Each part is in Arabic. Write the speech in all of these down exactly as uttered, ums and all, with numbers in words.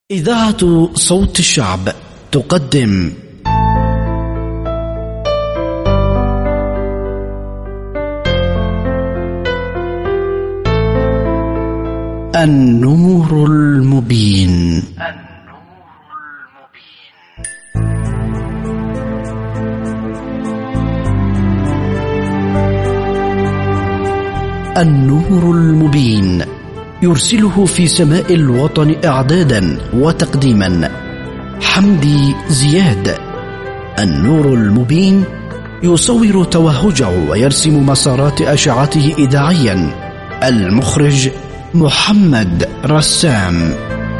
إذاعة صوت الشعب تقدم النور المبين. النور المبين يرسله في سماء الوطن إعدادا وتقديما حمدي زياد. النور المبين يصور توهجه ويرسم مسارات أشعته إذاعيا. المخرج محمد رسام.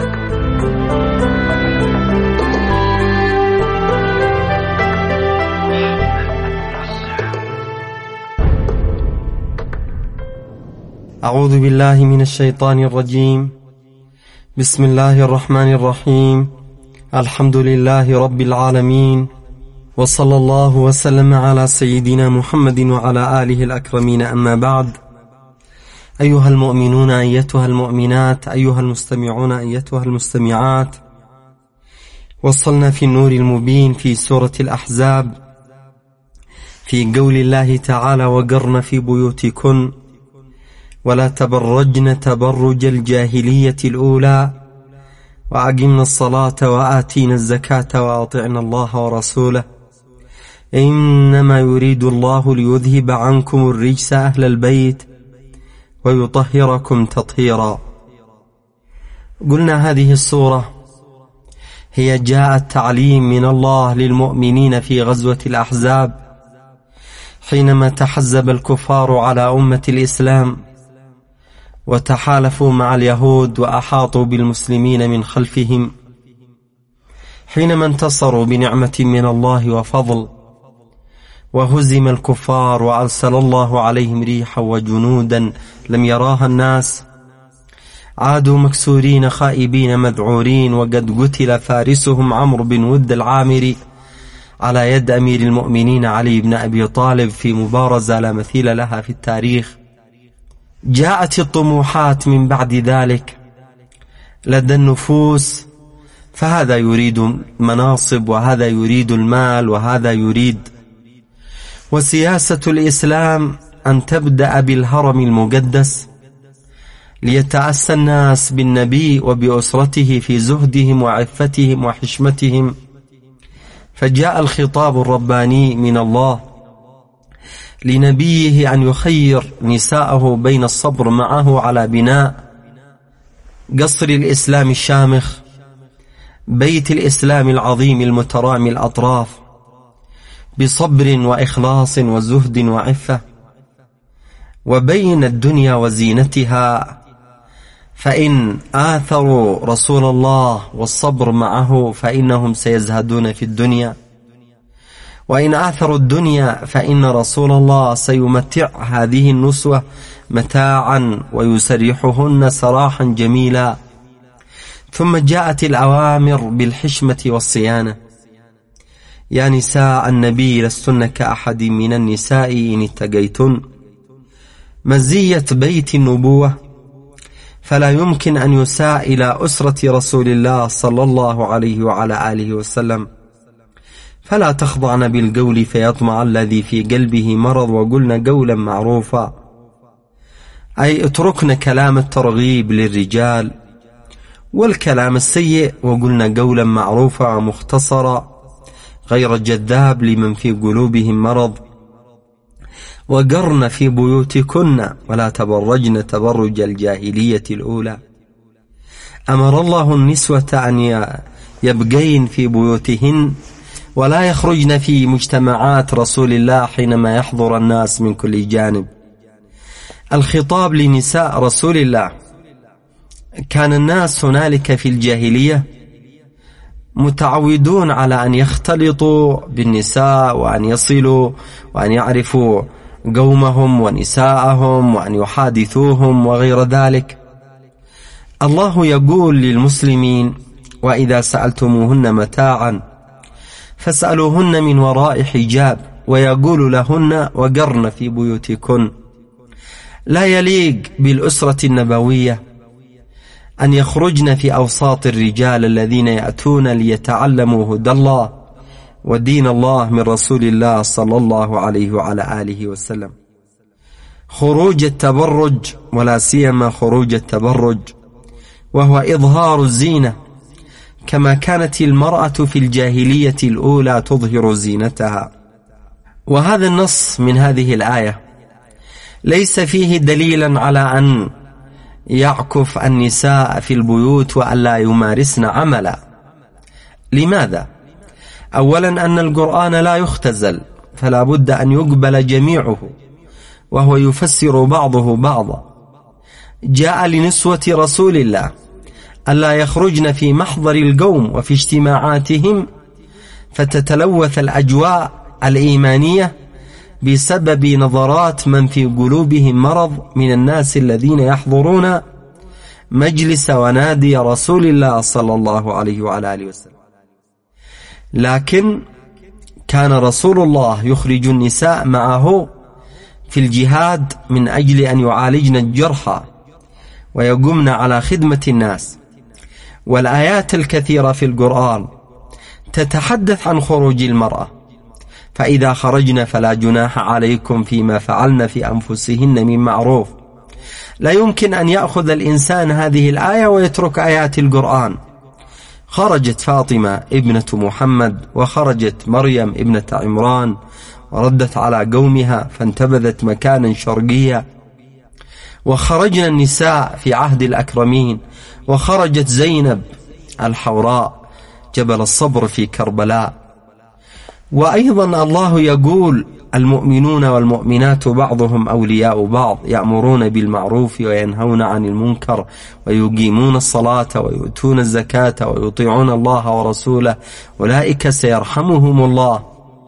أعوذ بالله من الشيطان الرجيم. بسم الله الرحمن الرحيم. الحمد لله رب العالمين، وصلى الله وسلم على سيدنا محمد وعلى آله الأكرمين. أما بعد، أيها المؤمنون أيتها المؤمنات، أيها المستمعون أيتها المستمعات، وصلنا في النور المبين في سورة الأحزاب في قول الله تعالى: وقرن في بيوتكن ولا تبرجن تبرج الجاهلية الأولى وأقمنا الصلاة وآتينا الزكاة وأطعنا الله ورسوله إنما يريد الله ليذهب عنكم الرجس أهل البيت ويطهركم تطهيرا. قلنا هذه السورة هي جاء التعليم من الله للمؤمنين في غزوة الأحزاب حينما تحزب الكفار على أمة الإسلام وتحالفوا مع اليهود وأحاطوا بالمسلمين من خلفهم، حينما انتصروا بنعمة من الله وفضل وهزم الكفار وأرسل الله عليهم ريحا وجنودا لم يراها الناس، عادوا مكسورين خائبين مذعورين، وقد قتل فارسهم عمرو بن ود العامري على يد أمير المؤمنين علي بن أبي طالب في مبارزة لا مثيل لها في التاريخ. جاءت الطموحات من بعد ذلك لدى النفوس، فهذا يريد مناصب وهذا يريد المال وهذا يريد. وسياسة الإسلام أن تبدأ بالهرم المقدس ليتأسى الناس بالنبي وبأسرته في زهدهم وعفتهم وحشمتهم، فجاء الخطاب الرباني من الله لنبيه أن يخير نساءه بين الصبر معه على بناء قصر الإسلام الشامخ، بيت الإسلام العظيم المترامي الأطراف، بصبر وإخلاص وزهد وعفة، وبين الدنيا وزينتها، فإن آثروا رسول الله والصبر معه فإنهم سيزهدون في الدنيا، وإن آثروا الدنيا فإن رسول الله سيمتع هذه النسوة متاعا ويسرحهن سراحا جميلا. ثم جاءت الأوامر بالحشمة والصيانة: يا نساء النبي لستن كأحد من النساء إن اتقيتن. مزية بيت النبوة، فلا يمكن أن يساء إلى أسرة رسول الله صلى الله عليه وعلى آله وسلم، فلا تخضعن بالقول فيطمع الذي في قلبه مرض، وقلن قولا معروفا، أي اتركن كلام الترغيب للرجال والكلام السيء، وقلن قولا معروفا ومختصرا غير جذاب لمن في قلوبهم مرض. وقرن في بيوتكن ولا تبرجن تبرج الجاهلية الأولى. أمر الله النسوة أن يبقين في بيوتهن ولا يخرجن في مجتمعات رسول الله حينما يحضر الناس من كل جانب. الخطاب لنساء رسول الله. كان الناس هنالك في الجاهلية متعودون على أن يختلطوا بالنساء وأن يصلوا وأن يعرفوا قومهم ونساءهم وأن يحادثوهم وغير ذلك. الله يقول للمسلمين: وإذا سألتموهن متاعا فاسألوهن من وراء حجاب، ويقول لهن: وقرن في بيوتكن. لا يليق بالأسرة النبوية أن يخرجن في أوساط الرجال الذين يأتون ليتعلموا هدى الله ودين الله من رسول الله صلى الله عليه وعلى آله وسلم. خروج التبرج، ولا سيما خروج التبرج وهو إظهار الزينة، كما كانت المرأة في الجاهلية الأولى تظهر زينتها. وهذا النص من هذه الآية ليس فيه دليلا على أن يعكف النساء في البيوت وأن لا يمارسن عملا. لماذا؟ أولا أن القرآن لا يختزل، فلا بد أن يقبل جميعه، وهو يفسر بعضه بعضا. جاء لنسوة رسول الله ألا يخرجن في محضر القوم وفي اجتماعاتهم فتتلوث الأجواء الإيمانية بسبب نظرات من في قلوبهم مرض من الناس الذين يحضرون مجلس ونادي رسول الله صلى الله عليه وعلى آله وسلم. لكن كان رسول الله يخرج النساء معه في الجهاد من أجل أن يعالجن الجرحى ويقومن على خدمة الناس. والآيات الكثيرة في القرآن تتحدث عن خروج المرأة، فإذا خرجن فلا جناح عليكم فيما فعلن في أنفسهن من معروف. لا يمكن أن يأخذ الإنسان هذه الآية ويترك آيات القرآن. خرجت فاطمة ابنة محمد، وخرجت مريم ابنة عمران، وردت على قومها فانتبذت مكانا شرقيا، وخرجنا النساء في عهد الأكرمين، وخرجت زينب الحوراء جبل الصبر في كربلاء. وأيضا الله يقول المؤمنون والمؤمنات بعضهم أولياء بعض يأمرون بالمعروف وينهون عن المنكر ويقيمون الصلاة ويؤتون الزكاة ويطيعون الله ورسوله أولئك سيرحمهم الله.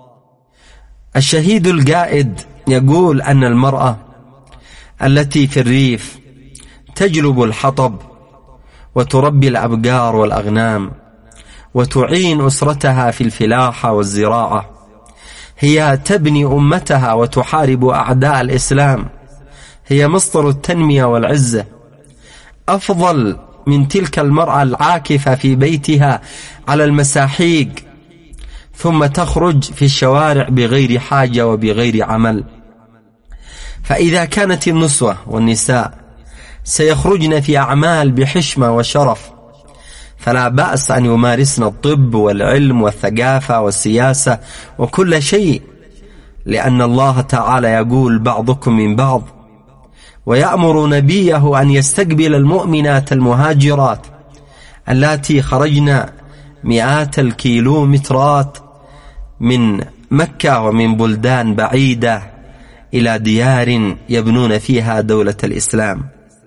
الشهيد القائد يقول أن المرأة التي في الريف تجلب الحطب وتربي الأبقار والأغنام وتعين أسرتها في الفلاحة والزراعة، هي تبني أمتها وتحارب أعداء الإسلام، هي مصدر التنمية والعزة. أفضل من تلك المرأة العاكفة في بيتها على المساحيق ثم تخرج في الشوارع بغير حاجة وبغير عمل. فإذا كانت النسوة والنساء سيخرجن في أعمال بحشمة وشرف، فلا بأس أن يمارسن الطب والعلم والثقافة والسياسة وكل شيء، لأن الله تعالى يقول بعضكم من بعض، ويأمر نبيه أن يستقبل المؤمنات المهاجرات التي خرجن مئات الكيلومترات من مكة ومن بلدان بعيدة إلى ديار يبنون فيها دولة الإسلام.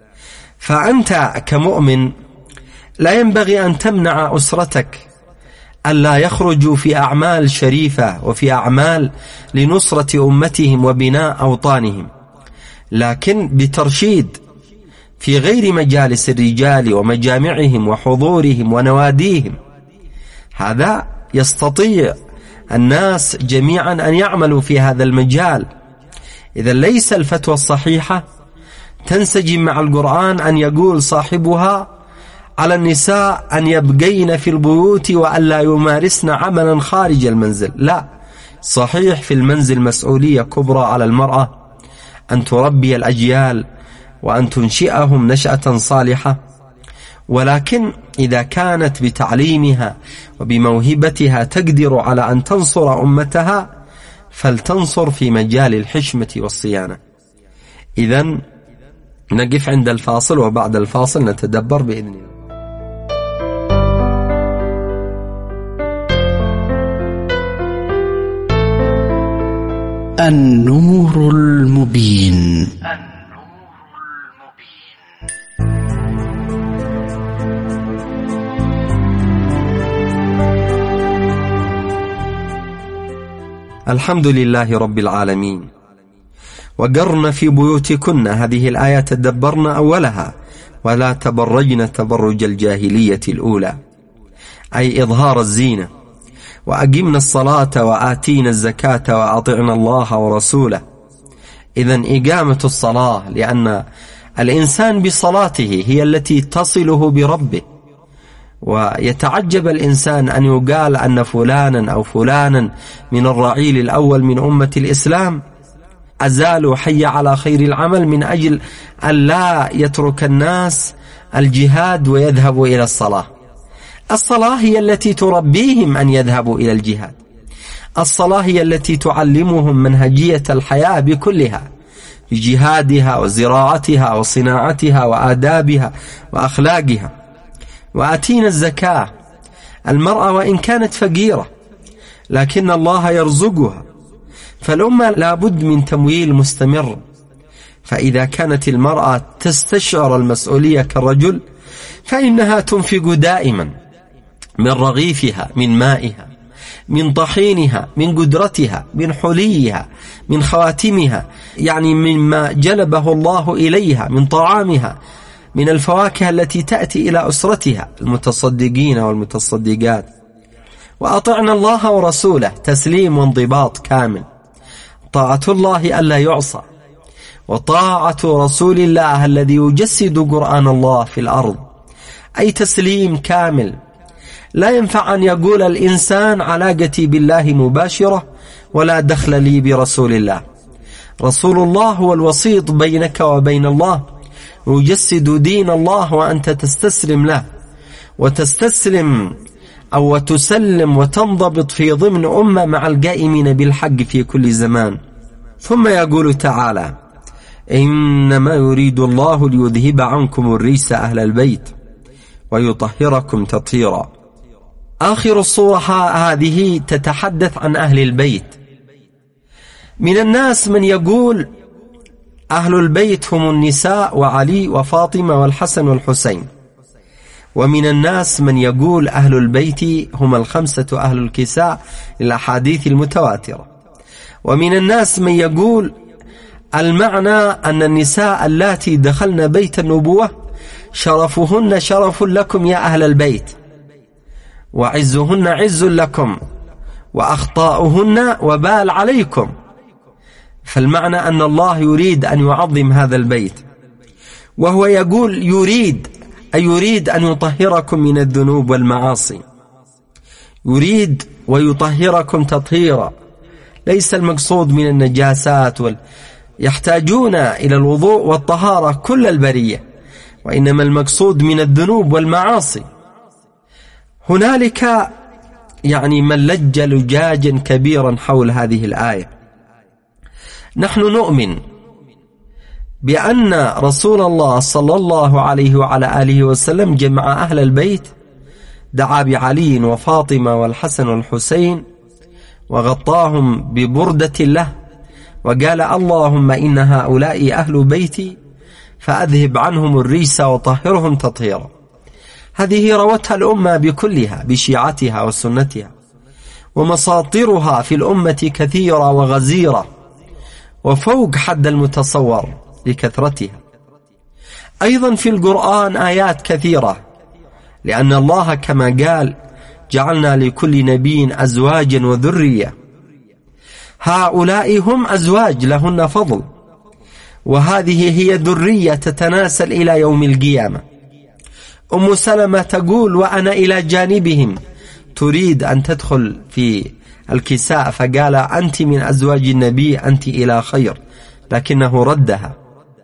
فأنت كمؤمن لا ينبغي أن تمنع أسرتك ألا يخرجوا في أعمال شريفة وفي أعمال لنصرة أمتهم وبناء أوطانهم، لكن بترشيد في غير مجالس الرجال ومجامعهم وحضورهم ونواديهم. هذا يستطيع الناس جميعا أن يعملوا في هذا المجال. إذا ليس الفتوى الصحيحة تنسجم مع القرآن أن يقول صاحبها على النساء أن يبقين في البيوت وأن لا يمارسن عملا خارج المنزل. لا، صحيح في المنزل مسؤولية كبرى على المرأة أن تربي الأجيال وأن تنشئهم نشأة صالحة، ولكن إذا كانت بتعليمها وبموهبتها تقدر على أن تنصر أمتها فلتنصر في مجال الحشمة والصيانة. إذن نقف عند الفاصل، وبعد الفاصل نتدبر بإذن الله. النور المبين. الحمد لله رب العالمين. وقرن في بيوتكن، هذه الآية تدبرن أولها، ولا تبرجن تبرج الجاهلية الأولى، أي إظهار الزينة. وأقمنا الصلاة وآتينا الزكاة وأطعنا الله ورسوله. إذن إقامة الصلاة، لأن الإنسان بصلاته هي التي تصله بربه. ويتعجب الإنسان أن يقال أن فلانا أو فلانا من الرعيل الأول من أمة الإسلام أزالوا حي على خير العمل من أجل أن لا يترك الناس الجهاد ويذهبوا إلى الصلاة. الصلاة هي التي تربيهم أن يذهبوا إلى الجهاد. الصلاة هي التي تعلمهم منهجية الحياة بكلها، بجهادها وزراعتها وصناعتها وآدابها وأخلاقها. وآتينا الزكاة. المرأة وإن كانت فقيرة لكن الله يرزقها، فالأمة لابد من تمويل مستمر. فإذا كانت المرأة تستشعر المسؤولية كالرجل فإنها تنفق دائما من رغيفها، من مائها، من طحينها، من قدرتها، من حليها، من خواتمها، يعني مما جلبه الله إليها من طعامها، من الفواكه التي تأتي إلى أسرتها المتصدقين والمتصدقات. وأطعنا الله ورسوله تسليم وانضباط كامل. طاعة الله ألا يعصى، وطاعة رسول الله الذي يجسد قرآن الله في الأرض، أي تسليم كامل. لا ينفع أن يقول الإنسان علاقتي بالله مباشرة ولا دخل لي برسول الله. رسول الله هو الوسيط بينك وبين الله، يجسد دين الله وأنت تستسلم له، وتستسلم أو تسلم وتنضبط في ضمن أمة مع القائمين بالحق في كل زمان. ثم يقول تعالى: إنما يريد الله ليذهب عنكم الرجس أهل البيت ويطهركم تطهيرا. آخر الصورة هذه تتحدث عن أهل البيت. من الناس من يقول أهل البيت هم النساء وعلي وفاطمة والحسن والحسين، ومن الناس من يقول أهل البيت هم الخمسة أهل الكساء للأحاديث المتواترة، ومن الناس من يقول المعنى أن النساء اللاتي دخلن بيت النبوة شرفهن شرف لكم يا أهل البيت، وعزهن عز لكم، وأخطاؤهن وبال عليكم. فالمعنى أن الله يريد أن يعظم هذا البيت، وهو يقول يريد أي يريد أن يطهركم من الذنوب والمعاصي، يريد ويطهركم تطهيرا. ليس المقصود من النجاسات وال... يحتاجون إلى الوضوء والطهارة كل البرية، وإنما المقصود من الذنوب والمعاصي. هنالك يعني من لج لجاجا كبيرا حول هذه الآية. نحن نؤمن بأن رسول الله صلى الله عليه وعلى آله وسلم جمع أهل البيت، دعا بعلي وفاطمة والحسن والحسين وغطاهم ببردة له، وقال: اللهم إن هؤلاء أهل بيتي فأذهب عنهم الرجس وطهرهم تطهيرا. هذه روتها الأمة بكلها بشيعتها وسنتها، ومساطرها في الأمة كثيرة وغزيرة وفوق حد المتصور لكثرتها. أيضا في القرآن آيات كثيرة، لأن الله كما قال: جعلنا لكل نبي أزواجا وذرية. هؤلاء هم أزواج لهن فضل، وهذه هي ذرية تتناسل إلى يوم القيامة. أم سلمة تقول: وأنا إلى جانبهم، تريد أن تدخل في الكساء، فقال: أنت من أزواج النبي، أنت إلى خير، لكنه ردها.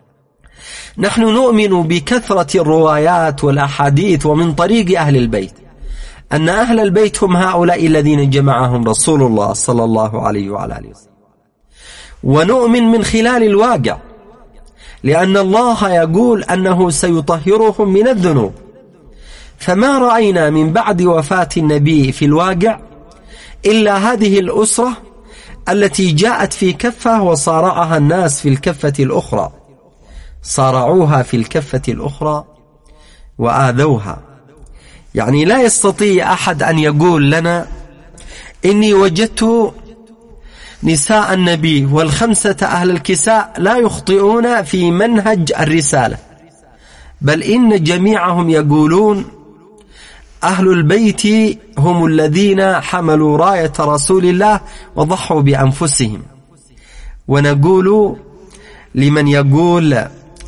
نحن نؤمن بكثرة الروايات والأحاديث ومن طريق أهل البيت أن أهل البيت هم هؤلاء الذين جمعهم رسول الله صلى الله عليه وعلى آله وسلم. ونؤمن من خلال الواقع، لأن الله يقول أنه سيطهرهم من الذنوب. فما رأينا من بعد وفاة النبي في الواقع إلا هذه الأسرة التي جاءت في كفة وصارعها الناس في الكفة الأخرى، صارعوها في الكفة الأخرى وآذوها. يعني لا يستطيع أحد أن يقول لنا إني وجدت نساء النبي والخمسة أهل الكساء لا يخطئون في منهج الرسالة، بل إن جميعهم يقولون أهل البيت هم الذين حملوا راية رسول الله وضحوا بأنفسهم. ونقول لمن يقول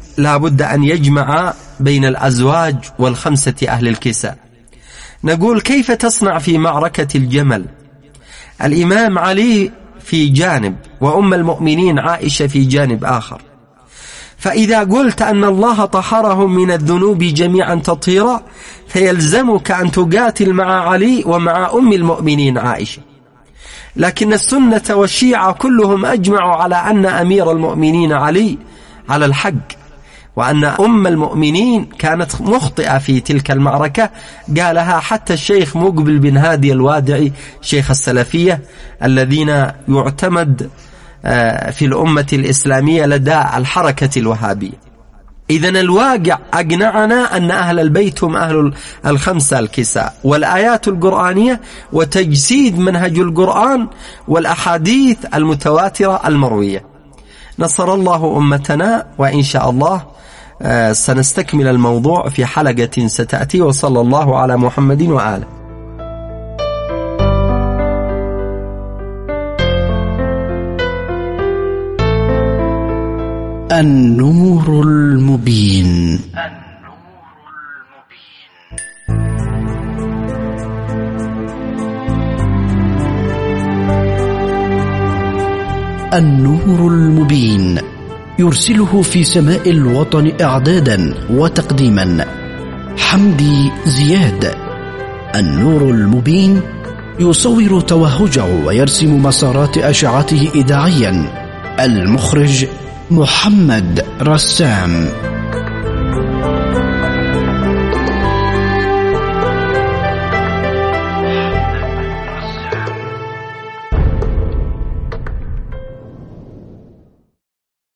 لا بد أن يجمع بين الأزواج والخمسة أهل الكساء. نقول كيف تصنع في معركة الجمل؟ الإمام علي في جانب وأم المؤمنين عائشة في جانب آخر، فإذا قلت أن الله طهرهم من الذنوب جميعا تطهيرا فيلزمك أن تقاتل مع علي ومع أم المؤمنين عائشة. لكن السنة والشيعة كلهم أجمعوا على أن أمير المؤمنين علي على الحق، وأن أم المؤمنين كانت مخطئة في تلك المعركة. قالها حتى الشيخ مقبل بن هادي الوادعي شيخ السلفية الذين يعتمد في الأمة الإسلامية لدى الحركة الوهابية. إذن الواقع أقنعنا أن أهل البيت هم أهل الخمسة الكساء، والآيات القرآنية وتجسيد منهج القرآن والأحاديث المتواترة المروية. نصر الله أمتنا، وإن شاء الله سنستكمل الموضوع في حلقة ستأتي، وصلى الله على محمد وآله. النور المبين. النور المبين يرسله في سماء الوطن إعدادا وتقديما حمدي زياد. النور المبين يصور توهجه ويرسم مسارات أشعته إذاعيا. المخرج محمد رسام.